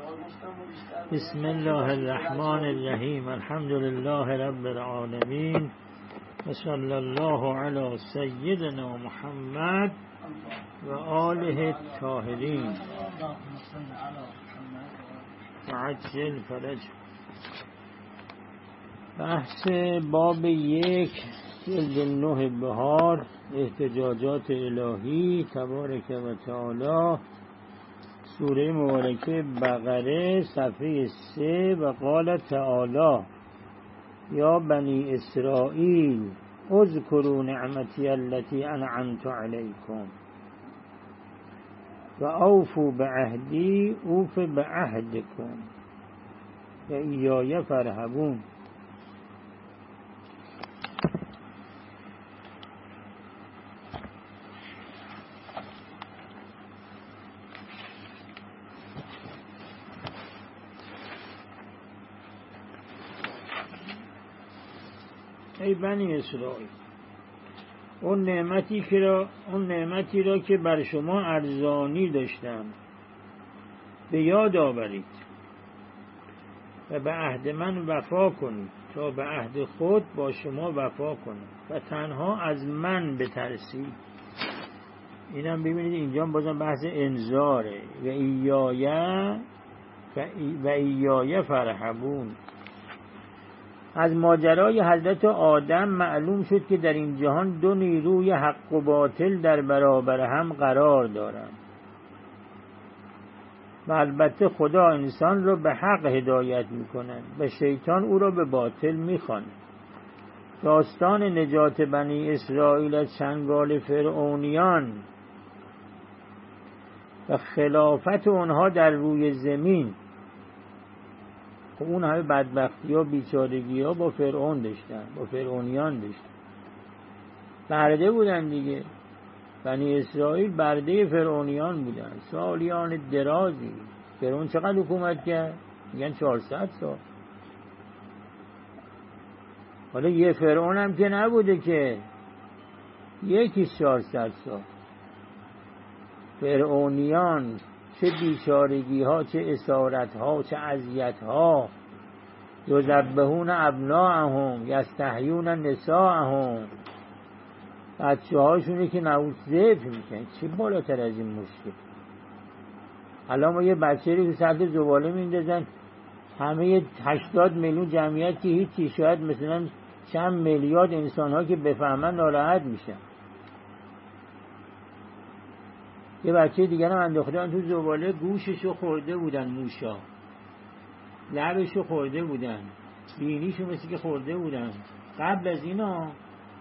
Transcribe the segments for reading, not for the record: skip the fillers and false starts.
بسم الله الرحمن الرحیم. الحمد لله رب العالمین و صلی الله علی سیدنا محمد و آله الطاهرین و عجل فرج. بحث باب 1 جلد 9 بهار، احتجاجات الهی تبارک و تعالی، سوره مبارکه بقره، صفحه 3. و قال تعالی یا بنی اسرائیل اذکروا نعمتی التي انعمت علیکم و اوفوا بعهدی اوف بعهدکم و ایای فارهبون. ای بنی اسرائیل، اون نعمتی را که بر شما ارزانی داشتم به یاد آورید و به عهد من وفا کنید تا به عهد خود با شما وفا کنید و تنها از من بترسید. اینم ببینید اینجا بازم بحث انذاره. و ایای فارهبون. از ماجرای حضرت آدم معلوم شد که در این جهان دو نیروی حق و باطل در برابر هم قرار دارند و البته خدا انسان را به حق هدایت می‌کند و شیطان او را به باطل می‌خواند. داستان نجات بنی اسرائیل از چنگال فرعونیان و خلافت آنها در روی زمین، اون همه بدبختی ها بیچارگی ها با فرعون داشتن، با فرعونیان داشتن، برده بودن دیگه. بنی اسرائیل برده فرعونیان بودن سالیان درازی. فرعون چقدر حکومت کرد؟ میگن 400 سال. حالا یه فرعون هم که نبوده که، یکی 400 سال. فرعونیان چه بیچارگی ها، چه اسارت ها، چه اذیت ها. یذبحون ابناءهم یستحیون نساءهم. بچه هاشونه که ذبح میکنن. چه بالاتر از این مشکل؟ الان ما یه بچه رو سطح زباله میندازن، همه 80 میلیون جمعیت که هیچی، شاید مثلا چند میلیارد انسان ها که بفهمن ناراحت میشن. یه بچه دیگر هم انداختن تو زباله، گوششو خورده بودن موشا، لبشو خورده بودن، بینیشو مثل که خورده بودن. قبل از اینا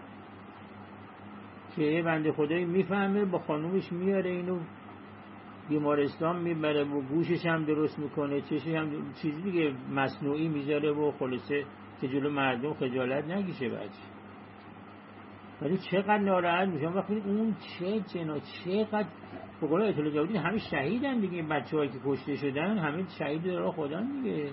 که یه بنده خدایی میفهمه با خانومش میاره اینو بیمارستان میبره و گوشش هم درست میکنه، چشش هم چیزی دیگه مصنوعی میذاره و خلاصه که جلو مردم خجالت نکشه بچه. ولی چقدر ناراحت میشن وقتی اون چقدر به قول آیت الله جاودی همه شهیدن دیگه. بچه‌هایی که کشته شدن همه شهید راه خدا دیگه.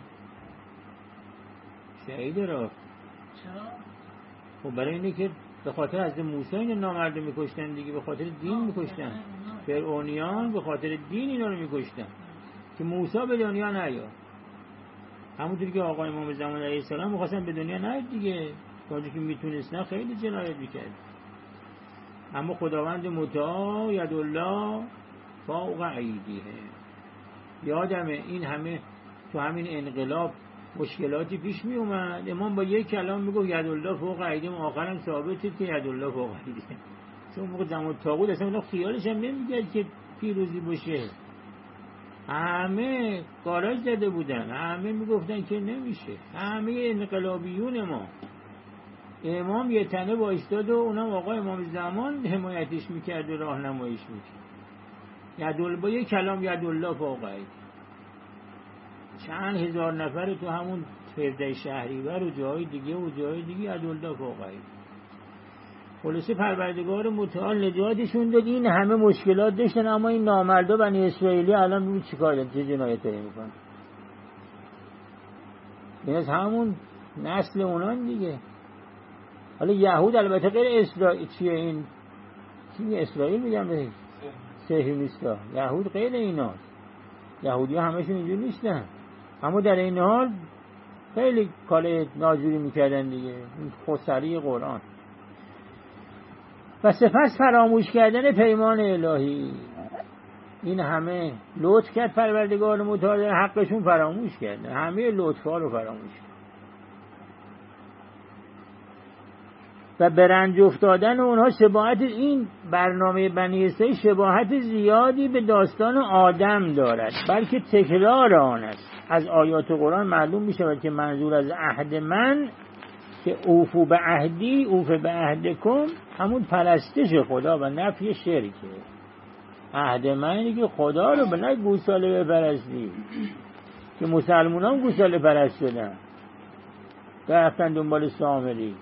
شهید راه. چرا؟ خب برای اینه که به خاطر حضرت موسی این نامردو میکشتن دیگه، به خاطر دین میکشتن. فرعونیان به خاطر دین اینا رو میکشتن که موسی به دنیا نیاد. همونطوری که آقا امام زمان علیه السلام می‌خواستن به دنیا نیاد دیگه، تا که میتونستن خیلی جنایت میکرد. اما خداوند متعال یدالله فوق ایدیه. یادمه این همه تو همین انقلاب مشکلاتی پیش می اومد، امام با یک کلام میگفت یدالله فوق ایدیه، آخرم ثابت شد که یدالله فوق ایدیه. چون موقع زمان طاغوت اصلا خیالش هم نمیگرد که پیروزی باشه. همه گاراژ زده بودن، همه میگفتن که نمیشه. همه انقلابیون ما، امام یه تنه وایستاد و اونم آقا امام زمان حمایتش میکرد و راهنماییش میکرد. با یه کلام یدالله فوق ایدیه. چند هزار نفر تو همون فرده شهریور و جای دیگه یدالله فوق ایدیه. خلاصه پروردگار متعال نجاتشون داد. این همه مشکلات داشتن، اما این نامردا بنی اسرائیلی الان ببین چیکار کردن، چه جنایتایی میکنن. این از همون نسل اونان دیگه. حالا یهود البته غیر اسرائیل چیه، این چیه اسرائیل میگم به صهیونیستا، یهود غیر ایناست. یهودی ها همشون اینجور نیستن، اما در این حال خیلی کار ناجوری میکردن دیگه. این خسری قرآن. و سپس فراموش کردن پیمان الهی. این همه لطف کرد پروردگار متعال، حقشون فراموش کرد، همه لطفا رو فراموش کرد و به رنج افتادن اونها شباهت این برنامه بنی اسرائیل شباهت زیادی به داستان آدم دارد، بلکه تکرار آن است. از آیات قرآن معلوم می شود که منظور از عهد من که اوفو به عهدی اوف به عهدکم همون پرستش خدا و نفی شرکه. عهد من اینه که خدا رو به نه گوساله بپرستی، که مسلمان هم گوساله پرست شدن رفتن دنبال سامری.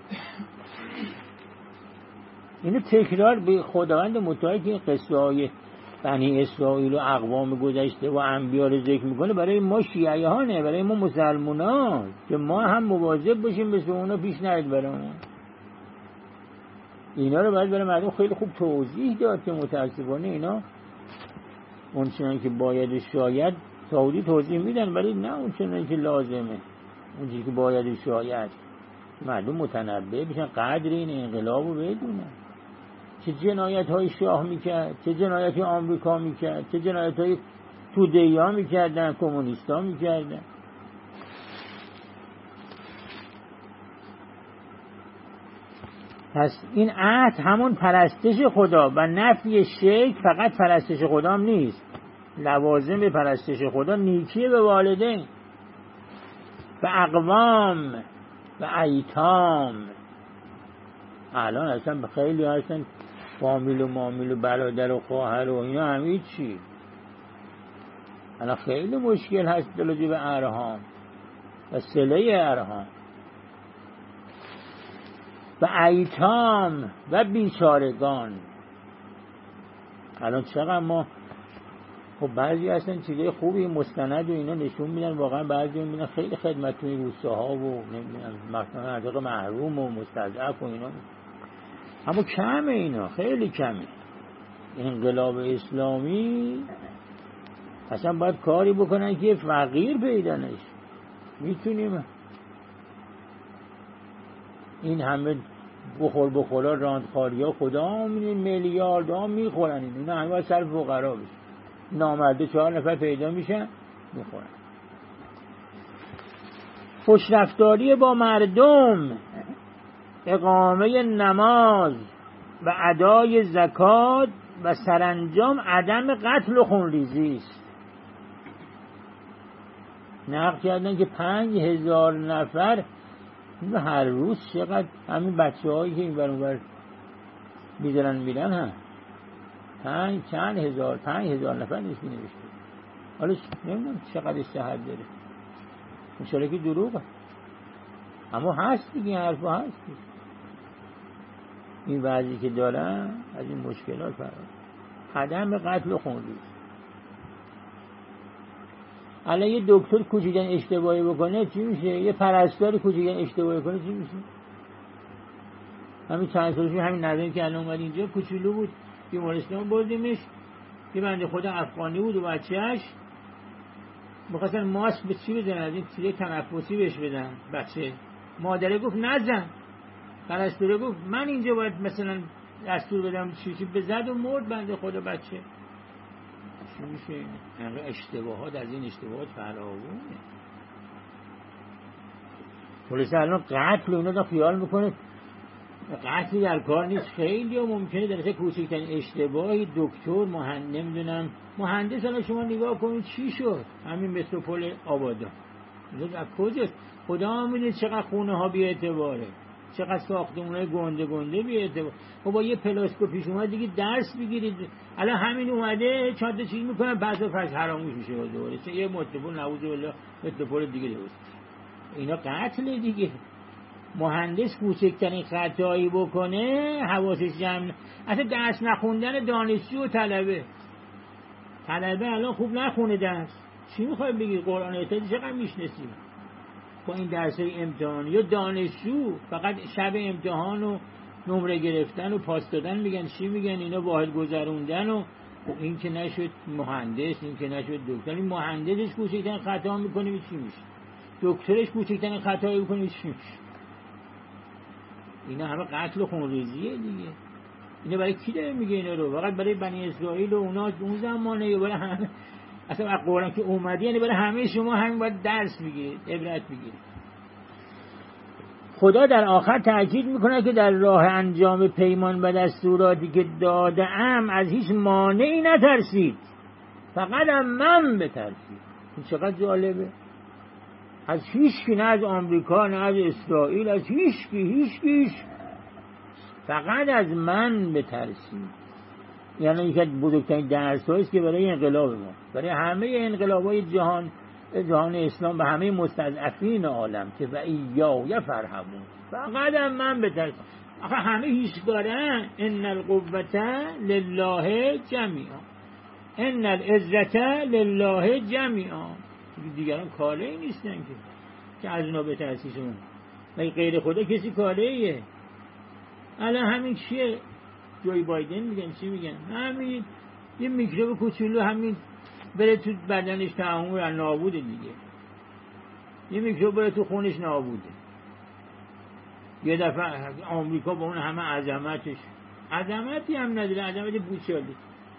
اینو تکرار به خداوند متعال که این قصه های بنی اسرائیل و اقوام گذشته و انبیا رو ذکر میکنه برای ما شیعه ها نه، برای ما مسلمان ها، که ما هم مواظب باشیم مثل اونا پیش نرید برامون. اینا رو باید برای مردم خیلی خوب توضیح داد که متاسفانه اینا اون چنان که باید شاید سعودی توضیح میدن، ولی نه اون چنان که لازمه، اون چیزی که باید شاید مردم متنبه بشن، قدر این انقلاب رو بدونن. چه جنایت های شاه میکرد، چه جنایت های آمریکا میکرد، چه جنایت های توده‌ای ها میکردن، کمونیست ها میکردن. پس این عهد همون پرستش خدا و نفی شرک. فقط پرستش خدا هم نیست، لوازم پرستش خدا نیکی به والدین و اقوام و ایتام. الان اصلا خیلی هستن فامیل و مامیل و برادر و خواهر و اینا همه چی. الان خیلی مشکل هست دلوجه به ارحام و صله ارحام و ایتام و بیچارگان. الان چقدر ما خب بعضی هستن چیزای خوبی مستند و اینا نشون میدن، واقعا بعضی میدن خیلی خدمت توی روستاها و نمیدونم مثلا مناطق محروم و مستضعف و اینا، اما کمه، اینا خیلی کمه. انقلاب اسلامی اصلا باید کاری بکنن که فقیر پیدا نشه. میتونیم این همه بخورا راندخاری ها خدا میلیارد ها میخورن، اینا همه باید سر فقرا بشه. نامرده 4 نفر پیدا میشن میخورن. خوشرفتاری با مردم، اقامه نماز و ادای زکات و سرانجام عدم قتل و خونریزی است. نقل کردن که 5000 نفر هر روز، چقدر همین بچه هایی که این برانور میذارن میرن هم 5000 نفر نیست نوشته. حالا نمیدونم چقدر صحت داره، انشاءالله که دروغه، اما هست دیگه، این حرفا هست دیگه. این وضعی که دارن از این مشکلات عدم قتل و خونریزی. الان یه دکتر کوچیکن اشتباهی بکنه چی میشه؟ یه پرستار کوچیکن اشتباهی کنه چی میشه؟ همین چند سالش همین نظری که الان اومد اینجا کوچولو بود، بیمارستان بردیمش، یه بنده خدا افغانی بود و بچه‌اش می‌خواستن ماسک به چی بزنن، از این چیزای تنفسی بهش بدن. بچه مادره گفت نزن، پرستاره گفت من اینجا باید مثلا دستور بدم چی بزد و مرد بنده خدا بچه. چی میشه؟ اینقدر اشتباهات، از این اشتباهات فراوونه. پلیس الان قتل و اینا دا خیال میکنه قتلی در کار نیست. خیلی ها ممکنه در اصلا کوچکترین اشتباهی دکتر نمیدونم مهندس، الان شما نگاه کنید چی شد همین متروپول آبادان از کجاست؟ خدا میدونه چقدر خونه ها بی اعتباره، چقدر ساختمونای گنده بی اعتبار. خب با یه پلاسکوپی شما دیگه درس بگیرید. الان همین اومده چند تا چیز میکنن بعد از فرض حراموش میشه دوباره یه متروپول نعوذ بالله متروپول دیگه درست. اینا قتل دیگه. مهندس کوچکترین خطایی بکنه حواسش جمع. اصلا درس نخوندن دانشجو و طلبه الان خوب نخونه درس، چی میخوای بگی؟ قرآن اعتادی چقدر میشنسی با این درسای امتحان؟ یا دانشجو فقط شب امتحان و نمره گرفتن و پاس دادن میگن، چی میگن اینا؟ واحد گذروندن و این که نشد مهندس، این که نشد دکتر. این مهندسش کوچکترین خطا میکنه چی میشه؟ دکترش کوچکترین خطایی بکنه چی میشه؟ اینا همه قتل و خونریزیه دیگه. اینا برای کی داره میگه اینا رو؟ فقط برای بنی اسرائیل و اونا اون زمانه، یا برای همه؟ اصلا از قرآن که اومدی یعنی برای همه شما همین باید درس بگیرید، عبرت بگیرید. خدا در آخر تأکید میکنه که در راه انجام پیمان و دستوراتی که داده‌ام از هیچ مانعی نترسید، فقط من بترسید. این چقدر جالبه. از هیچ کی، نه از آمریکا، نه از اسرائیل، از هیچ کی، فقط از من بترسید. یعنی یکی از بزرگترین درس‌هایی است که برای انقلاب ما، برای همه انقلاب‌های جهان اسلام و همه مستضعفین عالم، که و ایای فرحمون، فقط من بترسید. آخه همه هیچگارن. ان القوة لله جمیعا، ان العزة لله جمیعا. دیگران کاله‌ای نیستن که از اونا بترسی شما. مگه غیر خدا کسی کاله‌ایه؟ الان همین چیه؟ جوی بایدن میگن چی میگن؟ همین یه میکروب کوچولو همین بره تو بدنش تمام نابوده دیگه. یه میکروب بره تو خونش نابوده. یه دفعه آمریکا با اون همه عظمتش، عظمتی هم نداره، عظمت بوچالی.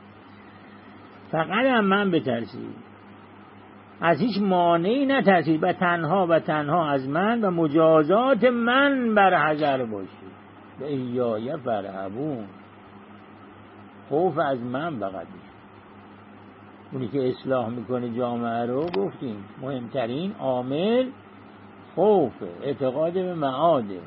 فقط هم من بترسید، از هیچ مانعی نترسید، و تنها از من و مجازات من برحذر باشید. و ایای فرهبون، خوف از من فقط. اونی که اصلاح میکنه جامعه رو گفتیم مهمترین عامل خوفه، اعتقاد به معاده.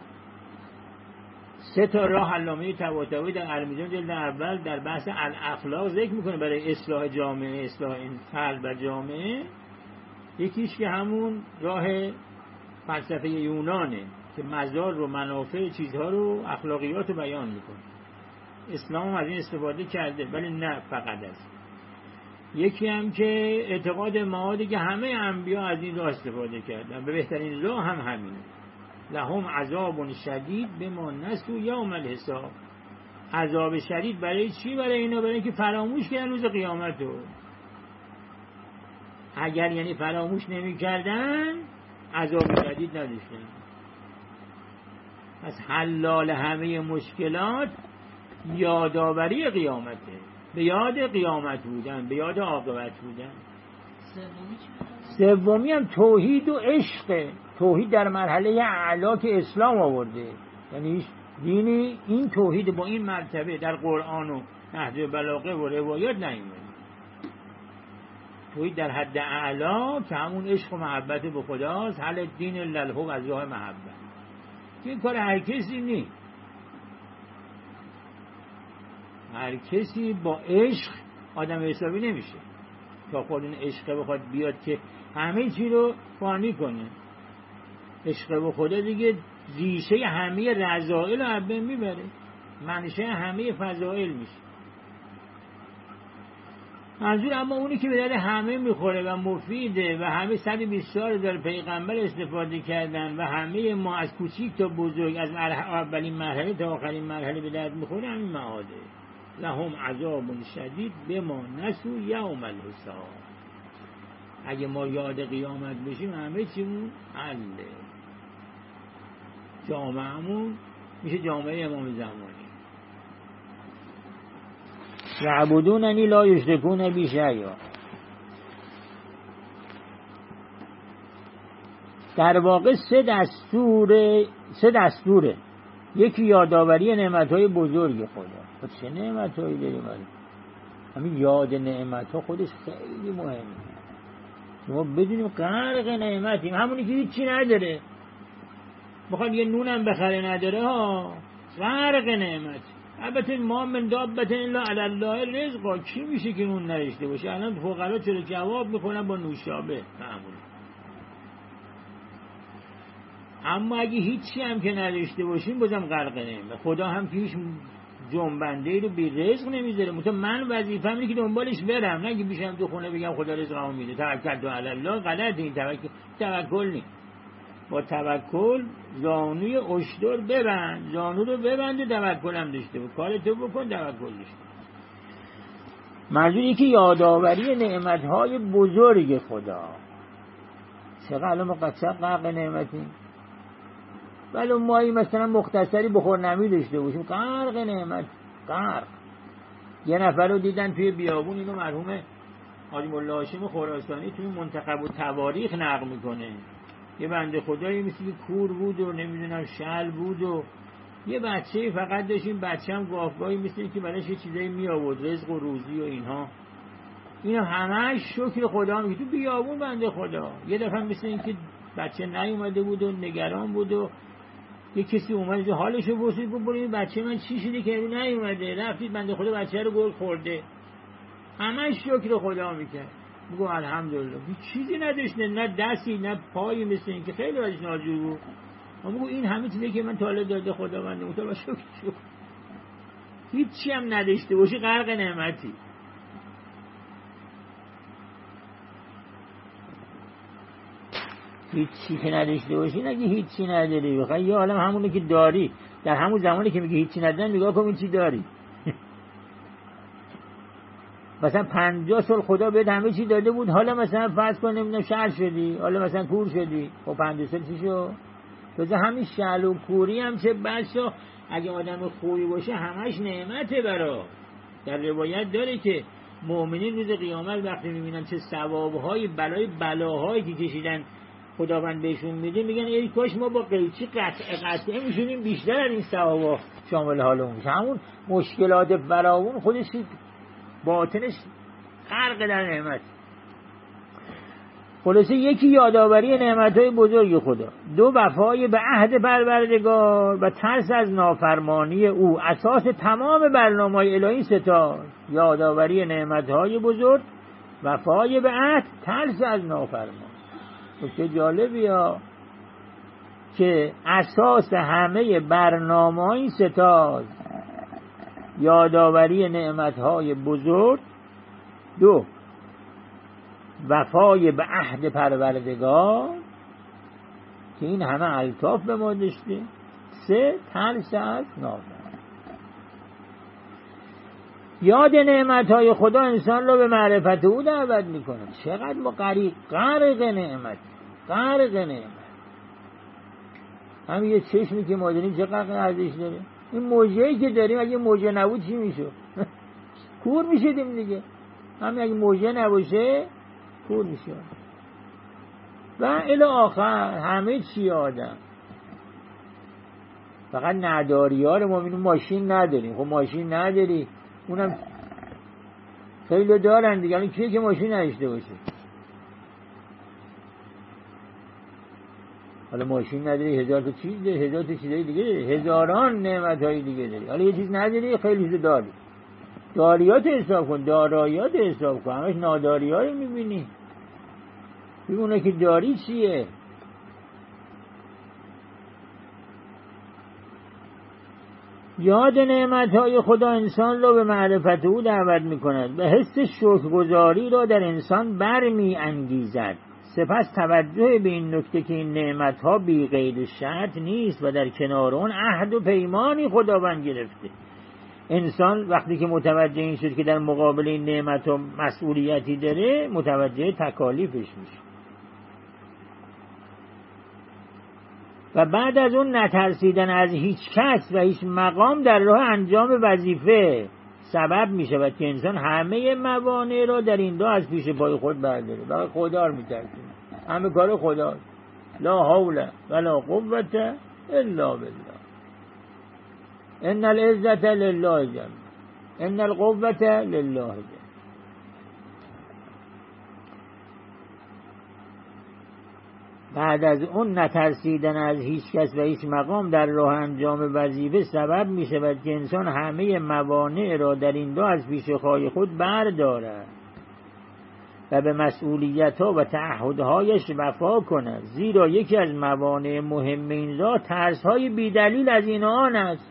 3 راه علامه طباطبایی در المیزان جلد اول در بحث الاخلاق ذکر میکنه برای اصلاح جامعه، اصلاح این فرد و جامعه. یکیش که همون راه فلسفه یونانه که مزار و منافع چیزها رو، اخلاقیات رو بیان میکنه. اسلام از این استفاده کرده، ولی نه فقط از. یکی هم که اعتقاد معادی که همه انبیا از این راه استفاده کردن، به بهترین راه هم همینه. لهم عذاب شدید بما نسوا یوم الحساب. عذاب شدید برای چی؟ برای اینا، برای اینکه فراموش کردن روز قیامت رو. اگر یعنی فراموش نمی کردن عذاب شدید نداشتن. پس حلال همه مشکلات یادآوری قیامته، به یاد قیامت بودن، به یاد عاقبت بودن. سومی هم توحید و عشق. توحید در مرحله اعلا که اسلام آورده، یعنی دینی این توحید با این مرتبه در قرآن و نهج بلاغه و روایات نیومده. توحید در حد اعلا که همون عشق و محبت به خداست. حل الدین الا الحب، از راه محبت. این کار هر کسی نیست. هر کسی با عشق آدم حسابی نمیشه. تا خود این عشق بخواد بیاد که همه چی رو فانی کنه. عشق به خدا دیگه ریشه همه رذائل رو از بین میبره، منشه همه فضائل میشه. منظور اما اونی که به درد همه میخوره و مفیده و همه 124 در پیغمبر استفاده کردن و همه ما از کوچیک تا بزرگ، از اولین مرحله تا آخرین مرحله به درد میخوره، همین معاده. لهم عذاب شدید بما نسوا یوم الحساب. اگه ما یاد قیامت بشیم همه چیمون حله. جامعهمون میشه جامعه امام زمانی. یعبدوننی لا یشرکون بی شیئا. در واقع 3 دستوره. یکی یادآوری نعمت‌های بزرگ خدا. چه نعمت‌هایی داریم؟ همین یاد نعمت‌ها خودش خیلی مهمه. ما بدونیم غرق نعمتیم. همونی که هیچی نداره، بخواد یه نونم بخره نداره ها، غرق نعمت. البته ما من دابة الا علی الله رزقا. کی میشه که نون نداشته باشه؟ الان فقرا چرا جواب میکنن با نوشابه معمولا. اما اگه هیچی هم که نداشته باشیم بازم غرق نعمت. خدا هم که هیچ جنبنده رو بی رزق نمیذاره. مثلا من وظیفه‌م اینه که دنبالش برم، نه که بیشم تو خونه بگم خدا رزقمو میده. توکل علی الله غلط. این توکل نیست. با توکل زانوی اشتر ببند، زانو رو ببند و توکل هم داشته باش. کارتو بکن، توکل داشته. منظور که یادآوری نعمتهای بزرگ خدا. چقدر الان ما قصد غرق نعمتیم، ولی مایی مثلا مختصری بخور نمی داشته باشیم غرق نعمت، غرق. یه نفر رو دیدن توی بیابون، اینو مرحوم حاجی مولا هاشم خراسانی توی منتخب و تواریخ نقل میکنه. یه بنده خدایی مثل که کور بود و نمیدونم شل بود و یه بچه فقط داشت. این بچه هم گاهگاهی مثل که براش یه چیزایی می آورد، رزق و روزی و اینها. اینا همش شکر خدا میگه تو بیابون بنده خدا. یه دفعه مثل این که بچه نیومده بود و نگران بود و یه کسی اومد حالشو پرسید، گفت بریم بچه من چی شده که نیومده؟ رفتید بنده خدا بچه رو گل خورده. همش شکر خدا میکرد. میگه الحمدلله. هیچ چیزی نداشته، نه دستی نه پایی، مثل این که خیلی ازش ناجور بود. میگه این همه چیزی که من تا حالا داده خداوند، متوجه شکر. هیچی هم نداشته باشی غرق نعمتی. هیچی که نداشته باشی نگی هیچی نداری، بخوای یه عالم همونه که داری. در همون زمانی که میگی هیچی نداری نگاه کن این چی داری. مثلا 50 سال خدا بهت همه چی داده بود، حالا مثلا فرض کن نمیدونم شل شدی، حالا مثلا کور شدی. خب 50 سال چی شد؟ بذار همین شل و کوری هم چه بسا اگه آدم خوبی باشه همش نعمته برا. در روایت داره که مؤمنین روز قیامت وقتی میبینن چه ثوابهای بلاهایی که کشیدن خداوند بهشون میده، میگن ای کاش ما با قیچی قطعه میشونیم بیشتر از این ثوابا شامل حالمون میشه. همون مشکلات فراوون خودش باطنش غرق در نعمت. خلاصه یکی یادآوری نعمتهای بزرگ خدا، دو وفای به عهد پروردگار و ترس از نافرمانی او. اساس تمام برنامه‌های الهی ستا: یادآوری نعمتهای بزرگ، وفای به عهد، ترس از نافرمانی. چه جالبی ها که اساس همه برنامه‌های این ستاست: یادآوری نعمتهای بزرگ، دو وفای به عهد پروردگار که این همه الطاف به ما داشته، سه ترس از نافرمانی. یاد نعمتهای خدا انسان رو به معرفت او دعوت میکنه. چقدر ما غرق نعمت، غرق نعمت. همین یه چشمی که ما داریم چقدر ارزش داره. این موجه‌ای که داریم اگه موجه نبود چی میشه؟ کور میشدیم دیگه. همین اگه موجه نباشه کور میشه. و الی آخر همه چی آدم. فقط نداری ها رو ما می‌بینیم. ماشین نداریم. خب ماشین نداری، اونم خیلی دارن دیگه. الان کیه که ماشین نداشته باشه؟ حالا ماشین نداری، هزار تا چیز داری، هزار تا چیزای دیگه داری، هزاران نعمت‌های دیگه داری. حالا یه چیز نداری، خیلی چیز داری. داریات حساب کن، دارایات حساب کن، همش ناداری‌ها رو می‌بینی. ببینه که داری چیه. یاد نعمت‌های خدا انسان را به معرفت او دعوت می‌کند و حس شکرگزاری را در انسان برمی‌انگیزد. سپس توجه به این نکته که این نعمت‌ها بی قید شرط نیست و در کنار اون عهد و پیمانی خداوند گرفته. انسان وقتی که متوجه این شد که در مقابل این نعمت‌ها مسئولیتی داره، متوجه تکالیفش میشه. و بعد از اون نترسیدن از هیچ کس و هیچ مقام در راه انجام وظیفه سبب می شود که انسان همه موانع را در این راه از پیش پای خود برداره. و خدا رو می ترسیم. همه کار خدا. لا حول ولا قوة الا بالله. ان العزة لله جميعا. ان القوة لله جميعا. بعد از اون نترسیدن از هیچ کس و هیچ مقام در راه انجام وظیفه سبب می شود که انسان همه موانع را در این راه از پیش پای خود بردارد و به مسئولیت‌ها و تعهدهایش وفا کند. زیرا یکی از موانع مهم این راه ترس‌های بی‌دلیل از این آن است.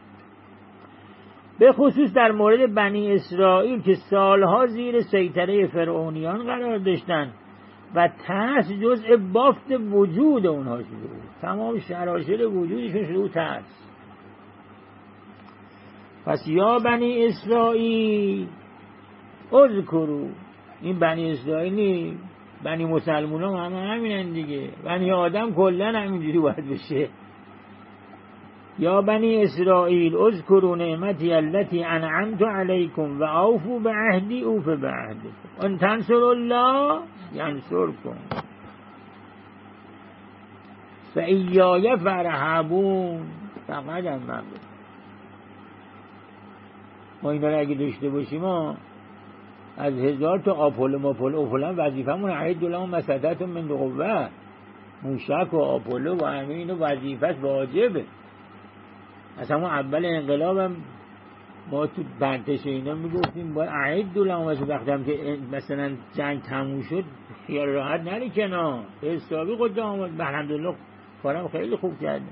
به خصوص در مورد بنی اسرائیل که سالها زیر سیطره فرعونیان قرار داشتند و ترس جزء بافت وجود اونها شده بود. تمام شراشر وجودشون شده بود ترس. پس یا بنی اسرائیل اذکروا، این بنی اسرائیلی، بنی مسلمان هم همینن دیگه، بنی آدم کلن همینجوری باید بشه. یا بنی اسرائیل اذکروا نعمتی التي انعمت علیکم و اوفوا بعهدی اوف بعهدکم ان تنصروا الله ینصرکم فایای فارهبون. فقط هم من بود. ما اینا رو اگه داشته باشیم ما از 1000 تا آپولو وظیفمون عید لهم مسدتون من قوه، موشک و آپولو و همه اینو وظیفت واجبه. اصلا ما اول انقلابم ما تو بندش اینا میگفتیم باید عید لهم، وقتی هم که مثلا جنگ تموم شد خیال راحت نری کنار، حسابی قد آمد. الحمدلله کارم خیلی خوب کردم.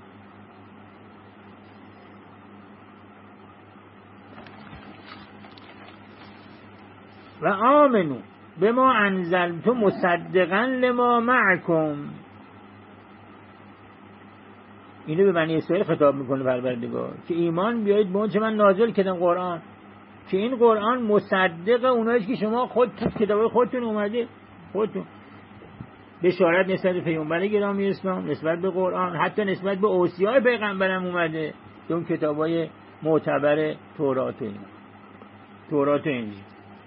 و آمنو به ما انزلت مصدقا لما معکم. اینو به بنی اسرائیل خطاب میکنه پروردگار که ایمان بیایید به اون چه من نازل کردم قرآن، که این قرآن مصدق اونایی که شما خود تو کتاب خودتون اومده، خودتون بشارت نسبت به پیامبر گرامی اسلام، نسبت به قرآن، حتی نسبت به اوصیای پیغمبرم اومده، اون کتابای معتبر تورات و انجیل.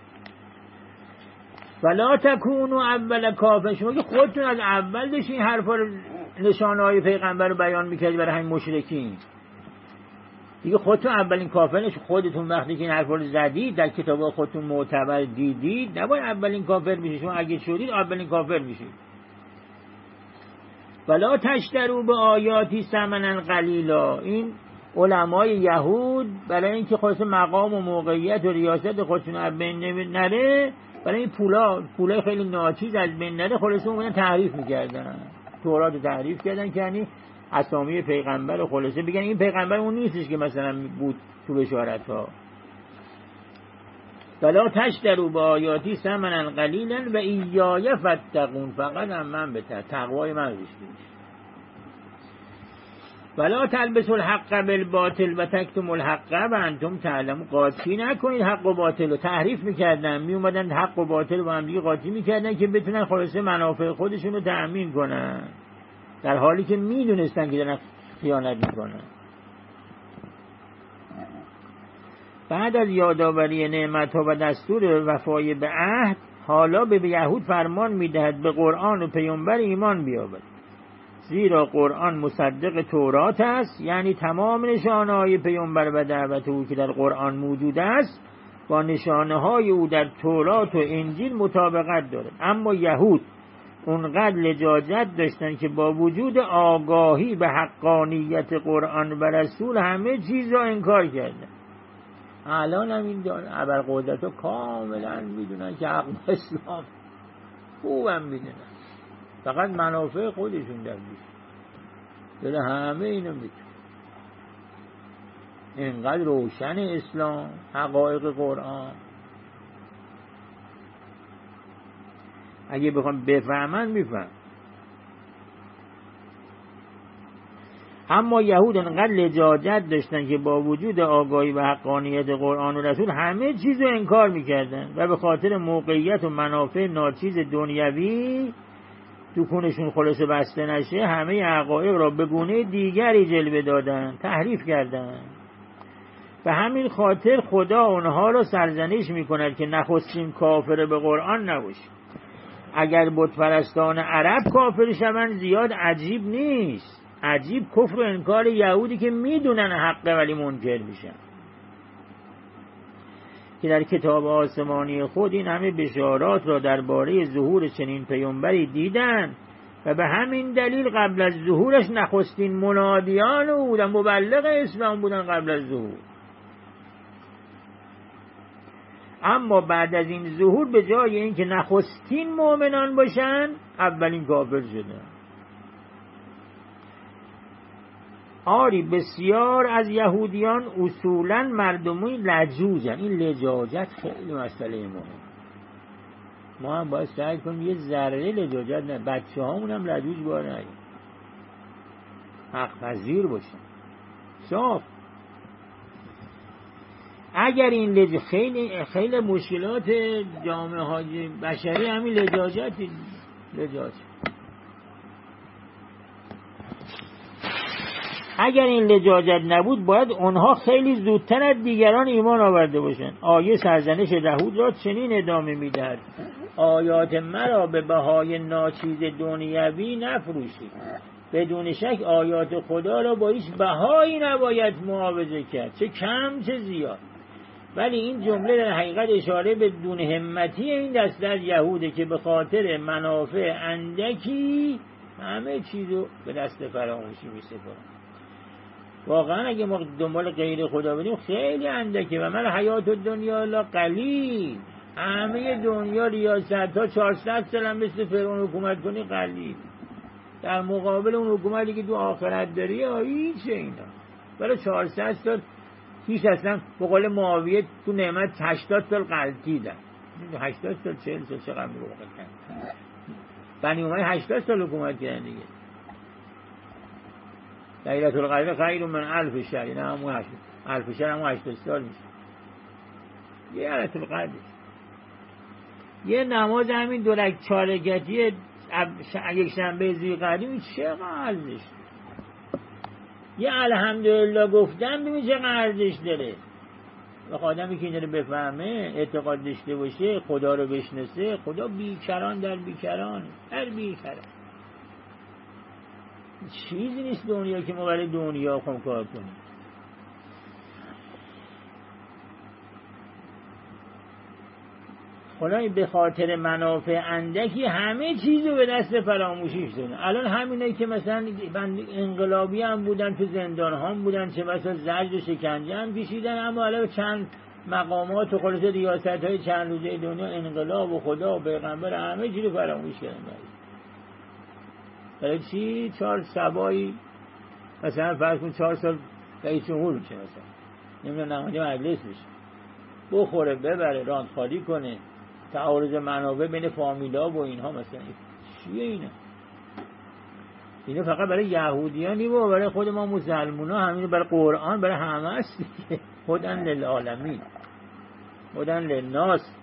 ولا تکونوا اول کافر، شما که خودتون از اول داشتین این حرفا رو، نشانه های پیغمبر رو بیان میکردی برای همین مشرکین دیگه، خودتون اولین کافر نشید. خودتون وقتی که این حرفا رو زدید در کتاب خودتون معتبر دیدید، نباید اولین کافر بشید. شما اگه شدید اولین کافر میشید. ولا تشتروا به آیاتی ثمنا قلیلا. این علمای یهود برای اینکه خودش مقام و موقعیت و ریاست خودشون از بین نره، برای این پولای خیلی ناچیز از بین نره، خلاصه اومدن تحریف میکردن، تورات رو تحریف کردن که یعنی اسامی پیغمبر رو خلاصه بگن این پیغمبر اون نیستش که مثلا بود تو بشارت ها. ولا تشتروا با آیاتی ثمنا قلیلا و ایای فاتقون، فقط هم من بهتر تقوای من روش بید. ولا تلبسوا الحق بالباطل و تکتموا الحق و انتم تعلمون. قاطی نکنید حق و باطل رو. تحریف میکردن، میومدن حق و باطل با هم دیگه قاطی میکردن که بتونن خلاصه منافع خودشون رو تأمین کنن، در حالی که میدونستن که دارن خیانت میکنن. بعد از یادآوری نعمت‌ها و دستور وفای به عهد، حالا به یهود فرمان میدهد به قرآن و پیامبر ایمان بیاورید، زیرا قرآن مصدق تورات است، یعنی تمام نشانه‌های پیامبر و دعوت او که در قرآن موجود است با نشانه‌های او در تورات و انجیل مطابقت دارد. اما یهود اونقدر لجاجت داشتن که با وجود آگاهی به حقانیت قرآن و رسول همه چیز را انکار کردن. الان هم این ابرقدرت‌ها کاملا میدونن که حق اسلام، خوبم میدونن، فقط منافع خودشون در بیشه. همه اینو میدونن. اینقدر روشن اسلام، حقایق قرآن، اگه بخوام بفهمن میفهم. اما یهود انقدر لجاجت داشتن که با وجود آگاهی و حقانیت قرآن و رسول همه چیز رو انکار میکردن و به خاطر موقعیت و منافع ناچیز دنیوی تو کونشون خلاصه بسته نشه، همه حقایق را به گونه دیگری جلوه دادن، تحریف کردن. به همین خاطر خدا اونها را سرزنش میکند که نخستین کافر به قرآن نباشید. اگر بت پرستان عرب کافر شوند زیاد عجیب نیست. عجیب کفر و انکار یهودی که میدونن حقه ولی منکر میشن، که در کتاب آسمانی خود این همه بشارات را درباره ظهور چنین پیامبری دیدن و به همین دلیل قبل از ظهورش نخستین منادیان او بودن، مبلغ اسلام بودن قبل از ظهور. اما بعد از این ظهور به جای اینکه نخستین مؤمنان باشن اولین کافر شدن. آری بسیار از یهودیان اصولا مردمی لجوجن. این لجاجت خیلی مسئله مهم. ما هم باید سعی کنیم یه ذره لجاجت نه، بچه هامون هم لجوج باید نه، حق پذیر باشن، صاف. اگر این خیلی مشکلات جامعه های بشری همین لجاجت اگر این لجاجت نبود باید اونها خیلی زودتر از دیگران ایمان آورده باشند. آیه سرزنش داوود را چنین ادامه میدهد: آیات مرا به بهای ناچیز دنیوی نفروشید. بدون شک آیات خدا را با هیچ بهایی نباید معاوضه کرد، چه کم چه زیاد. ولی این جمله در حقیقت اشاره به دون همتی این دسته از یهوده که به خاطر منافع اندکی همه چیزو به دست فراموشی می‌سپارند. واقعا اگه ما دنبال غیر خدا بدیم خیلی اندکه. و من حیات دنیا الا قلیل. همه دنیا ریاست ها 400 سال هم مثل فرعون حکومت کنی قلیل، در مقابل اون حکومتی که تو آخرت داری هیچ اینا. برای 400 سال هیچ اصلا به قول معاویه تو نعمت 80 سال غلطیدن. 80 سال 40 سال چقدر میگه وقت بنی امیه 80 سال حکومت کردن دیگه. لیلة القدر خیر من 1000 شهر، نه همون 1000 شهر همون 80 سال میشه. یه لیلة القدر، یه نماز همین 2 رکعت 4 رکعتی یک شنبه ذوالقعده چقدر ارزش، یه الحمدلله گفتن ببین چقدر ارزش داره. و آدمی که این رو بفهمه، اعتقاد داشته باشه، خدا رو بشناسه، خدا بیکران در بیکران، هر بیکران. چیزی نیست دنیا که ما برای دنیا کار کنیم. خدای به خاطر منافع اندکی همه چیزو به دست فراموشی شدن. الان همینه که مثلا انقلابی هم بودن، تو زندان هم بودن، چه بسا زجر و شکنجه هم کشیدن، اما الان چند مقامات و خلاصه ریاست های چند روزه دنیا انقلاب و خدا و پیغمبر همه چیزو فراموش کردن. برای چی؟ 4 سبایی مثلا فرض کن 4 سال رئیس جمهور میشه، مثلا نمیدونم نماینده مجلس میشه، بخوره ببره راند خالی کنه، تعارض منابع بین فامیلا و اینها. مثلا چیه اینا فقط برای یهودیانی و برای خود ما مسلمونا همین، برای قرآن برای همه است دیگه. هدن للعالمین، هدن للناس.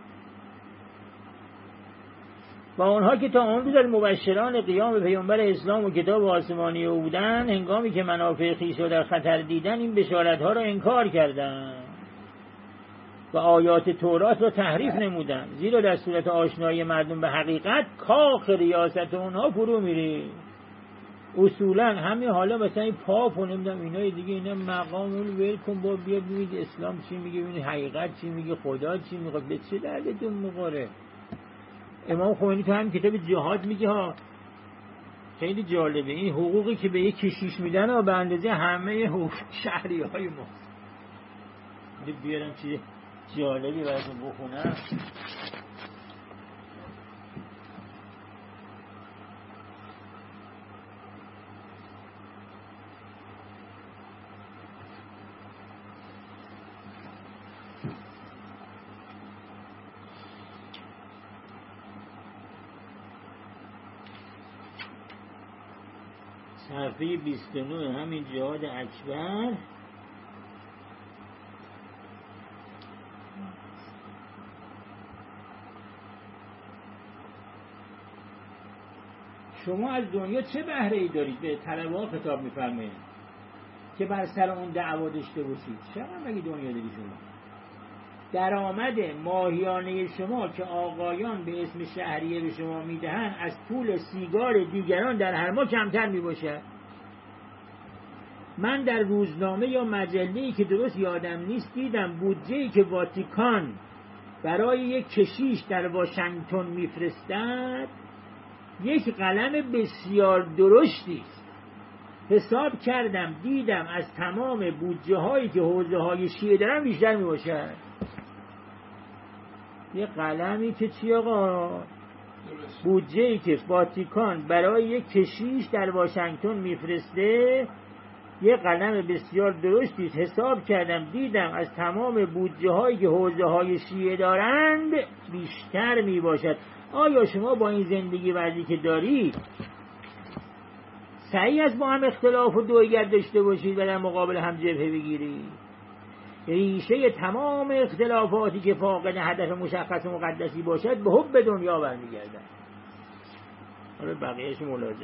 و اونها که تا اون روز از مبشران قیام پیامبر اسلام و کتاب آسمانی او بودن، هنگامی که منافع خویش را در خطر دیدن این بشارت‌ها را انکار کردند و آیات تورات را تحریف نمودند، زیرا در صورت آشنایی مردم به حقیقت کاخ ریاست اونها فرو میره. اصولا همین حالا مثلا این پاپ و نمیدونم اینای دیگه، اینا مقام اون ول کن با بیا ببین اسلام چی میگه، ببین حقیقت چی میگه، خدا چی میگه، به چه دردتون میخوره؟ امام خمینی تو هم کتاب جهاد میگه ها، خیلی جالبه، این حقوقی که به یک کشیش میدن ها به اندازه همه حقوق شهری های ما. بیارم چیز جالبی براتون بخونم. صفحه 29 همین جهاد اکبر. شما از دنیا چه بهره ای دارید؟ به طلبه‌ها خطاب می‌فرمایید که بر سر اون دعوا داشته باشید. چقدر مگه دنیا داری شما؟ درآمد ماهیانه شما که آقایان به اسم شهریه به شما میدهند از پول سیگار دیگران در هر ماه کمتر میباشد. من در روزنامه یا مجله‌ای که درست یادم نیست دیدم بودجه‌ای که واتیکان برای یک کشیش در واشنگتن میفرستد یک قلم بسیار درشتی است. حساب کردم دیدم از تمام بودجه هایی که حوزه های شیعه دارن بیشتر می باشد. یه قلمی که چی آقا؟ بودجه‌ای که واتیکان برای یک کشیش در واشنگتن میفرسته یه قلم بسیار درشتی است. حساب کردم دیدم از تمام بودجه هایی که حوزه های شیعه دارند بیشتر می باشد. آیا شما با این زندگی وضعی که دارید سعی است با هم اختلاف و دویگر داشته باشید و در مقابل هم جبهه بگیرید؟ ریشه تمام اختلافاتی که فاقد هدف مشخص و مقدسی باشد به حب دنیا برمیگردد. حالا بقیهش ملاحظه.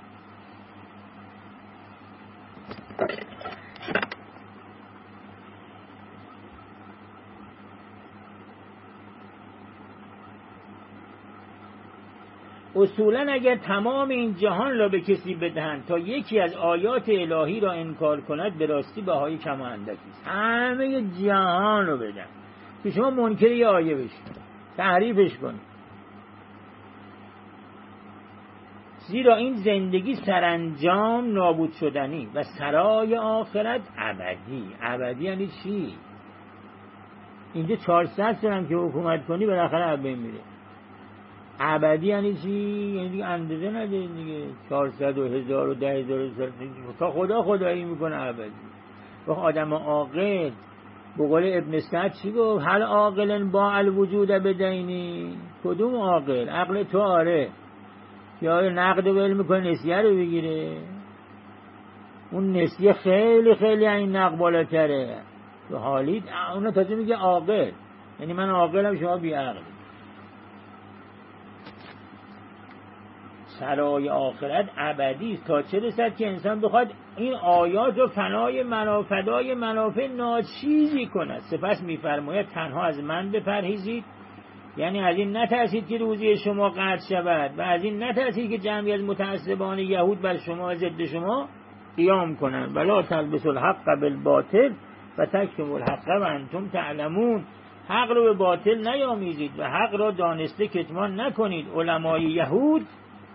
اصولا اگر تمام این جهان را به کسی بدهند تا یکی از آیات الهی را انکار کند به راستی بهای کم و اندکی است. همه جهان رو بدن که شما منکر یه آیه بشید، تحریفش کنید. زیرا این زندگی سرانجام نابود شدنی و سرای آخرت ابدی. ابدی یعنی چی؟ اینجا 400 سال هم که حکومت کنی بالاخره از بین میره. ابدی یعنی چی؟ یعنی دیگه اندازه نداره دیگه. 400 و 1000 و 10000 سال تا خدا خدایی میکنه ابدی. وقت آدم عاقل به قول ابن سعد چی گفت؟ هل عاقل با الوجود بدینی؟ کدوم عاقل؟ عقل تو آره یا نقد ول میکنه نسیه رو بگیره؟ اون نسیه خیلی خیلی این نقد بالاتره. تو حالیت اون تازه میگه عاقل، یعنی من عاقلم شما بی عقل. سرای آخرت ابدی است تا چه رسد که انسان بخواد این آیات و فنای منافدای منافع ناچیزی کند. سپس میفرماید تنها از من بپرهیزید، یعنی از این نترسید که روزی شما قطع شود و از این نترسید که جمعی از متعصبان یهود بر شما ضد شما قیام کنند. ولا تلبسوا الحق بالباطل و تکتموا الحق و انتم تعلمون. حق رو به باطل نیامیزید و حق را دانسته کتمان نکنید. علمای یهود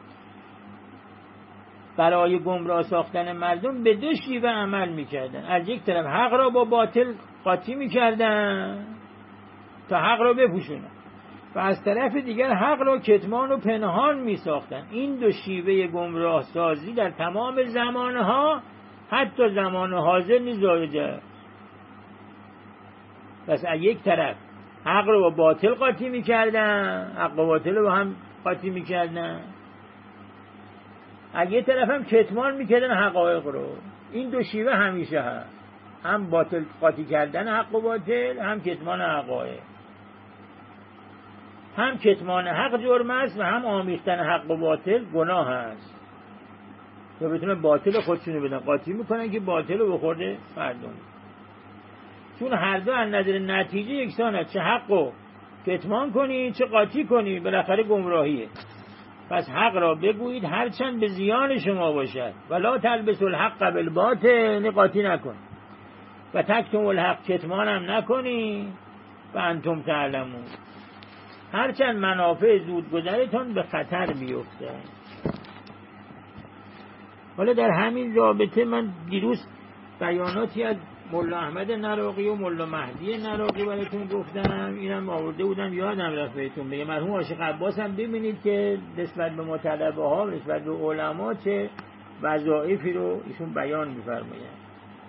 برای گمراه ساختن مردم به دو شیوه عمل میکردن. از یک طرف حق را با باطل قاطی میکردن تا حق را بپوشونن و از طرف دیگر حق را کتمان و پنهان میساختن. این دو شیوه گمراه سازی در تمام زمانها، حتی زمان حاضر نیز رایجه. پس از یک طرف حق را با باطل قاطی میکردن، حق و باطل رو با هم قاطی میکردن، از یک طرف هم کتمان میکردن حقایق رو. این دو شیوه همیشه هست، هم باطل قاطی کردن حق و باطل، هم کتمان حقایق. هم کتمان حق جرم است و هم آمیختن حق و باطل گناه است. تا بتونن باطل خودشونو بدن قاطی میکنن که باطل رو بخورده مردم. چون هر دو از نظر نتیجه یکسانه، چه حق رو کتمان کنی چه قاطی کنی بالاخره گمراهیه. پس حق را بگویید هرچند به زیان شما باشد. ولا تلبسوا الحق بالباطل، قاطی نکن و تکتموا الحق، کتمان هم نکنی و انتم تعلمون. هرچند منافع زودگذرتان به خطر بیفته. حالا در همین رابطه من دیروز بیاناتی از مولا احمد نراقی و مولا مهدی نراقی براتون گفتم، اینم آورده بودم یادم رفت بهتون بگم. مرحوم عاشق عباس هم ببینید که نسبت به مطلبه ها، نسبت به علما چه وظایفی رو ایشون بیان می‌فرمایند.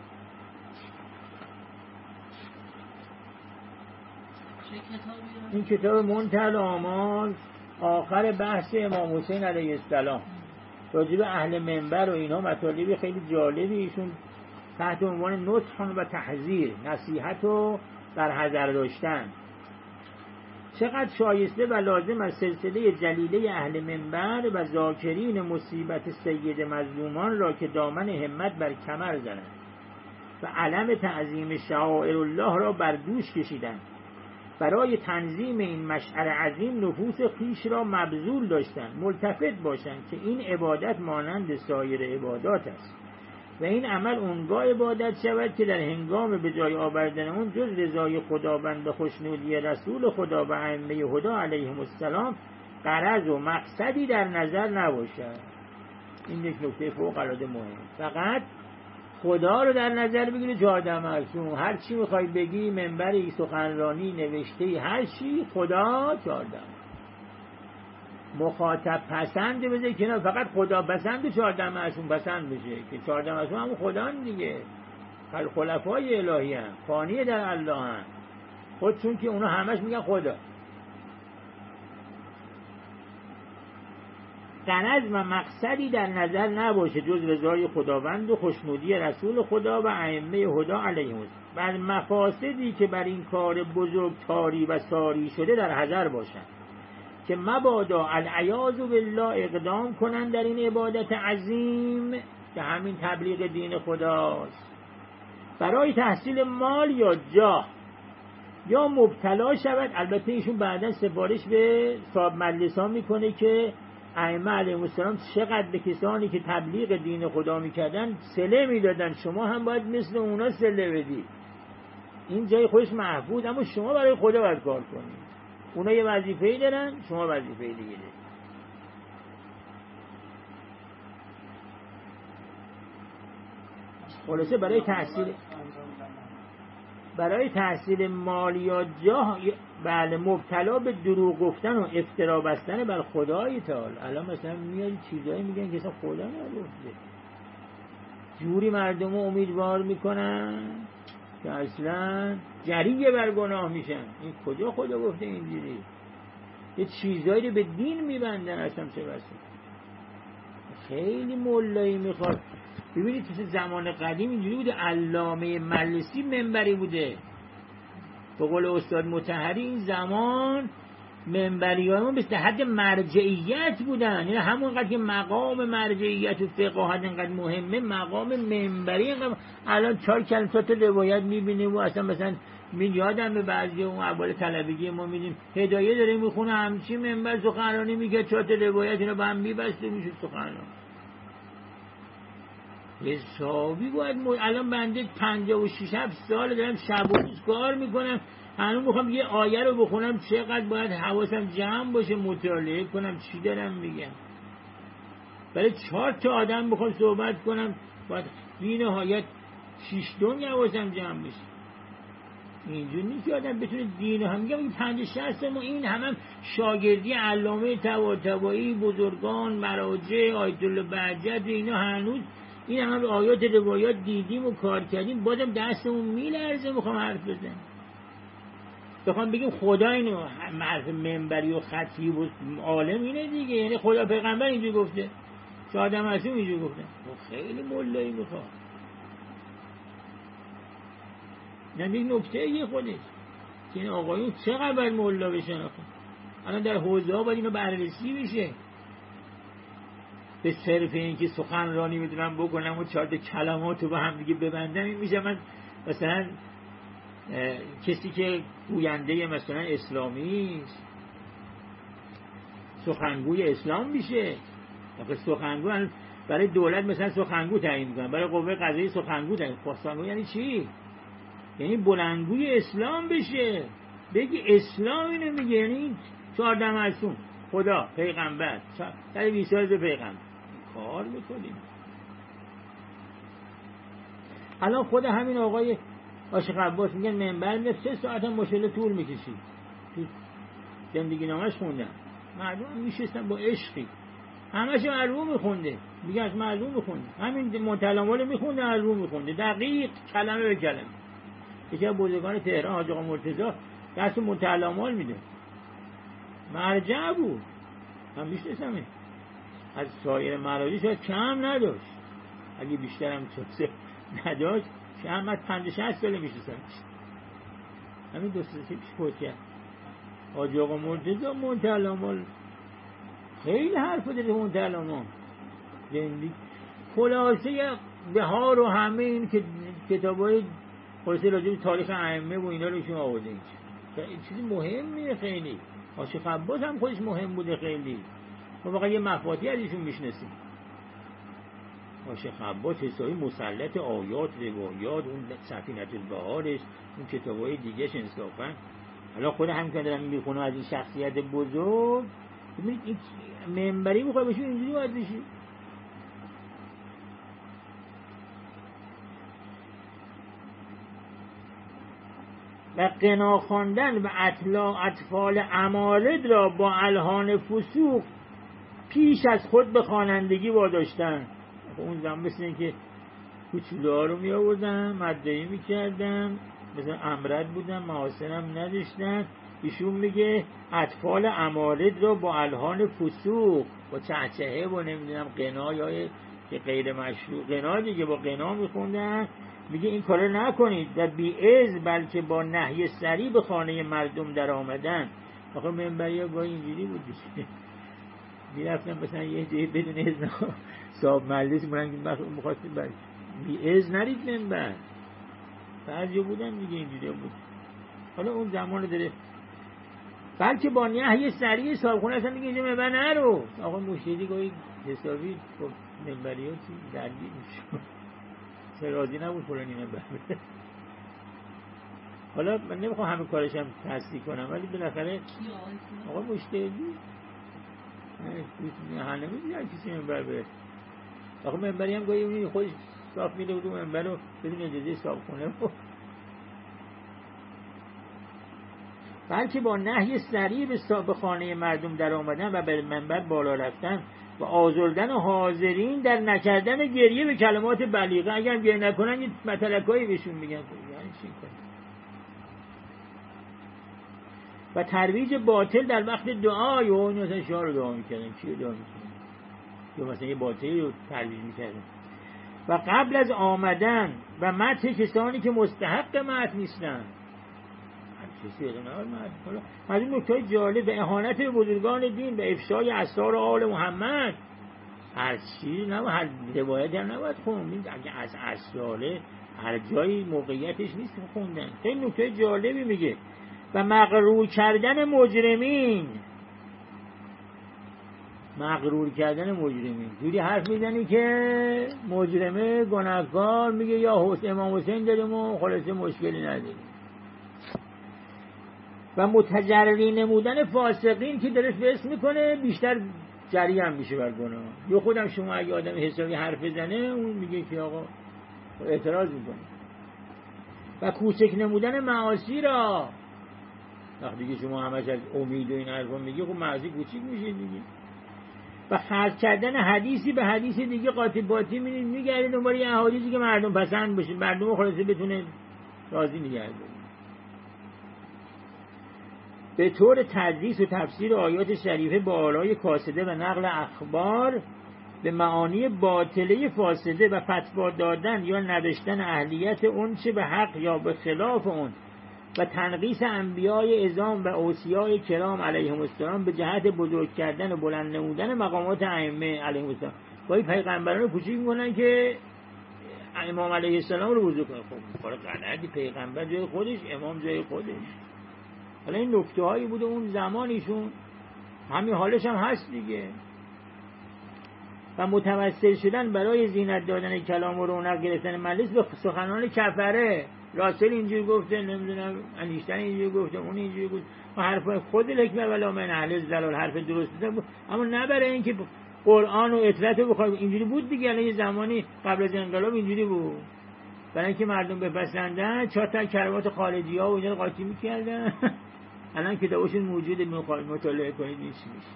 این کتاب منتهی الاعمال آخر بحث امام حسین علیه السلام راجع به اهل منبر و اینها مطالبی خیلی جالبی ایشون تحت عنوان نصح و تحذیر، نصیحت و در حذر داشتن، چقدر شایسته و لازم از سلسله جلیله اهل منبر و ذاکرین مصیبت سید مظلومان را که دامن همت بر کمر زنند و علم تعظیم شعائر الله را بر دوش کشیدند، برای تنظیم این مشعر عظیم نفوس خیش را مبذول داشتند، ملتفت باشند که این عبادت مانند سایر عبادات است و این عمل اونگاه عبادت شود که در هنگام به جای آوردن اون جز رضای خداوند و خوشنودی رسول خدا و ائمه هدا علیهم السلام غرض و مقصدی در نظر نباشد. این یک نکته فوق العاده مهم. فقط خدا رو در نظر بگیرید. 14 معصوم هر چی میخوای بگی، منبری، سخنرانی، نوشته، هر چی، خدا 14 مخاطب پسند بذاری کنار، فقط خدا پسند 14 معصوم پسند بشه که 14 معصوم همون خدا دیگه، خلفای الهی هم، فانی در الله هم، خودشون که اونا همش میگن خدا. غرض و مقصدی در نظر نباشه جز رضای خداوند و خوشنودی رسول خدا و ائمه هدا علیهم السلام. بر مفاسدی که بر این کار بزرگ تاری و ساری شده در حذر باشند که مبادا العیاذ بالله اقدام کنند در این عبادت عظیم که همین تبلیغ دین خداست برای تحصیل مال یا جاه یا مبتلا شود. البته ایشون بعدا سفارش به صاحب مجلسان میکنه که ائمه علیهم السلام چقدر به کسانی که تبلیغ دین خدا میکردن صله میدادن، شما هم باید مثل اونا صله بدید. این جای خودش محفوظ، اما شما برای خدا باید کار کنید. اونا یه وظیفه‌ای دارن، شما وظیفه دیگه دارید. خلاصه برای تحصیل مال یا جاه بله مبتلا به دروغ گفتن و افترا بستن بر خدای تعالی. الان مثلا میاد چیزایی میگن که اصلا خدا نگفته، جوری مردم رو امیدوار میکنن که اصلا جریه بر گناه میشن. این کجا خدا گفته اینجوری؟ یه چیزایی رو به دین میبندن اصلا چه بسه. خیلی مولایی میخواد. ببینید تو زمان قدیم اینجوری بوده، علامه مجلسی منبری بوده. به قول استاد مطهری این زمان منبریان به حد مرجعیت بودن، یعنی همونقدر که مقام مرجعیت و فقاهت اینقدر مهمه، مقام منبری اینقدر. الان 4 کلمات روایت میبینیم و اصلا مثلا من یادم به بعضی اون اول طلبگی ما میدیم هدایه داره میخونه همچین منبر سخنرانی میگه 4 روایت اینا با هم میبسته میشه سخنرانی حسابی. باید الان بنده 56 سال دارم شب و روز کار میکنم، هنوز میخوام یه آیه رو بخونم چقدر باید حواسم جمع باشه مطالعه کنم چی دارم میگم. برای 4 تا آدم بخوام صحبت کنم باید بی نهایت 6 دون حواسم جمع بشه. اینجور نیست که آدم بتونه دین هم میگم. این 50-60 ما این هم شاگردی علامه طباطبایی بزرگان مراجع آیت الله بهجت اینا، هنوز این هم آیات روایات دیدیم و کار کردیم، بازم دستمون میلرزه میخوام حرف بزنم. بخوام بگیم خدا اینو حرف منبری و خطیب و عالم اینه دیگه، یعنی خدا پیغمبر اینجور گفته، شاهد معصوم اینجور گفته. خیلی مولایی میخواد. نمیگه نکته یه خودش که این آقایون چقدر باید مولا بشن. الان در حوزه ها باید اینو بررسی بشه. به صرف این که سخنرانی میتونم بکنم و 4 کلمات رو با هم دیگه ببندم، این میشه من مثلا کسی که گوینده مثلا اسلامی سخنگوی اسلام میشه. سخنگو برای دولت مثلا سخنگو تعیین میکنن، برای قوه قضاییه سخنگو تعیین. سخنگو یعنی چی؟ یعنی بلندگوی اسلام بشه، بگی اسلام اینو میگه، یعنی 4 معصوم خدا پیغمبر 120 سال پیغمبر کار میکنیم. الان خود همین آقای عاشق عباس میگن منبر میاد 3 ساعت هم ماشاءالله طول میکشید. تو زندگی نامش خوندن مردم میشستن با عشقی همش علوم میخونده، میگه از معلوم میخونده، همین متعلمال میخونده علوم میخونده دقیق کلمه به کلمه. یکی از بزرگان تهران حاج آقا مرتضی درس متعلمال میده، مرجع بود، من میشناسمه. از سایر مراجع شاید کم نداشت، اگه بیشترم چه نداشت. کم از 50-60 ساله میشناسمش. همین 2-3 پیش فوت کرد حاج آقا مرتضی. متعلمال خیلی حرف داره متعلمان. زندگی خلاصه بهار و همه این که کتابای خلاصه راجع به تاریخ ائمه و اینا رو شما آورده این چیزی مهمه خیلی. عاشق عباس هم خودش مهم بوده خیلی. ما واقعا یه مفاهیمی از ایشون میشناسیم. عاشق عباس حسابی مسلط آیات روایات، اون سفینه البحارش، اون کتابای دیگه‌ش انصافا. حالا خود همین که دارم میخونم از این شخصیت بزرگ، ببینید این منبری میخواد بشه اینجوری باید بشه. و قنا خواندن و اطفال امارد را با الحان فسوق پیش از خود به خوانندگی واداشتن. اون زمان مثل این که کوچولوها رو می آوردن مدعی می کردن، مثلا امرد بودن محاسن هم نداشتن، ایشون میگه اطفال امارد رو با الحان فسوق، با چهچهه و نمیدونم قنایای که غیر مشروع، قنا دیگه با قنا میخوندن. میگه این کارو نکنید و بی‌اذن بلکه با نهی سریع به خانه مردم در آمدن. آخه منبریا با اینجوری بود دیگه، میرفتن مثلا یه جایی بدون اذن صاحب مجلس میخواستیم بی‌اذن نرید منبر، بعضی بودن دیگه اینجوری بود. حالا اون زمان داره، بلکه با نهی سریع صاحب خونه اصلا میگه اینجا منبر نرو. آقا مشهدی گویی حسابی منبری ها درگیر میشه، چه راضی نبود فلانی منبر. حالا من نمیخوام همه کارش هم تصدیق کنم، ولی بالاخره آقا مشهدی نه نمیدونم کسی منبر بره. آقا منبری هم گویی اونی خودش صاف میده بود منبر رو بدون اجازه صاحب خونه بود. بلکه با نهی سریع به خانه مردم در آمدن و به منبر بالا رفتن و آزردن حاضرین در نکردن گریه به کلمات بلیغه. اگر گریه نکنن یه مطلقایی بهشون میگن یعنی چی کنن. و ترویج باطل در وقت دعا، یا این مثلا شعار رو دعا میکردن، چی رو دعا میکردن، یا مثلا یه باطلی رو ترویج میکردن. و قبل از آمدن و مدح کسانی که مستحق مدح نیستن. از این نکته جالب به اهانت به بزرگان دین، به افشای اسرار آل محمد، هر چیزی نباید، هر روایتی هم نباید خوندن. اگه از اسراره هر جایی موقعیتش نیست خوندن. این نکته جالبی میگه و مغرور کردن مجرمین. مغرور کردن مجرمین، جوری حرف میزنی که مجرمه گناهکار میگه یا امام حسین داریم و خلاصه مشکلی نداریم. و متجری نمودن فاسقین که داره فسق میکنه بیشتر جری هم میشه بر گناه. یا خودم شما اگه آدم حسابی حرف بزنه اون میگه که آقا اعتراض میکنه. و کوچک نمودن معاصی را، وقتی که شما همش از امید و این حرفا میگه خب معاصی کوچیک میشه دیگه. و خرج کردن حدیثی به حدیث دیگه قاطی باطی میگردید دنبال یه احادیثی که مردم پسند بشه، مردم خلاصه بتونه راضی نگه داره. به طور تدریس و تفسیر آیات شریفه با آلای کاسده و نقل اخبار به معانی باطله فاسده و فتوا دادن یا نداشتن اهلیت اون چه به حق یا به خلاف اون و تنقیص انبیای اعظام و اوصیای کرام علیهم السلام به جهت بزرگ کردن و بلند نمودن مقامات ائمه علیهم السلام. باید پیغمبران رو کوچیک میکنن که امام علیه السلام رو بزرگ کنن. خب کار غلطی، پیغمبر جای خودش، امام جای خودش. حالا این نکته هایی بوده اون زمانیشون، همین حالش هم هست دیگه. و متوسل شدن برای زینت دادن کلام و رونق گرفتن مجلس به سخنان کفره. راسل اینجوری گفته، نمیدونم انیشتین اینجوری گفته، اون اینجوری گفت، و حرف خود الحکمه ولا من اهل الضلال حرف درسته بود، اما نه برای اینکه قرآن و اطلاعات رو بخواد. اینجوری بود دیگه. الان یه زمانی قبل از انقلاب اینجوری بود، برای اینکه مردم بپسندن 4 تا کلمات خارجی‌ها و اینا رو قاطی می‌کردن. الان کتابشون موجوده، مطالعه کنید نیست میشه.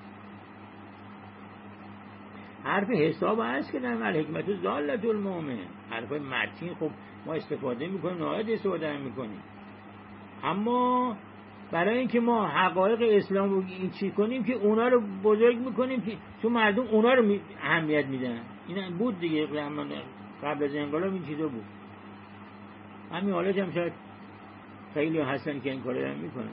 حرف حساب هست که در الحکمت ضالت المؤمن، حرف متین خب ما استفاده میکنیم، نهایت استفاده میکنیم، اما برای اینکه ما حقایق اسلام رو این چی کنیم که اونا رو بزرگ میکنیم که چون مردم اونا رو اهمیت میدن. این بود دیگه قبل از انقلاب این چیزا بود. همین حالت هم شاید خیلی هستن که این کارو هم میکنن.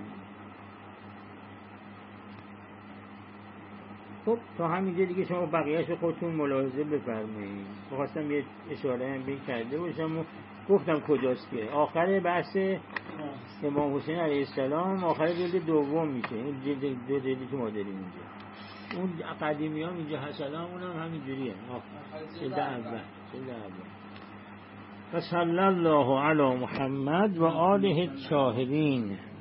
خب تا همینجا دیگه شما بقیه‌اش رو خودتون ملاحظه بفرمایید. خواستم یه اشاره هم به کرده باشم و گفتم کجاست که آخر بحث امام حسین علیه السلام آخر جلد دوم میشه. این جلد دو جلدی که ما داریم اینجا، اون قدیمی هم اینجا هست، اونم همین جوریه. جلد اول. و صلی الله علی محمد و آله الطاهرین.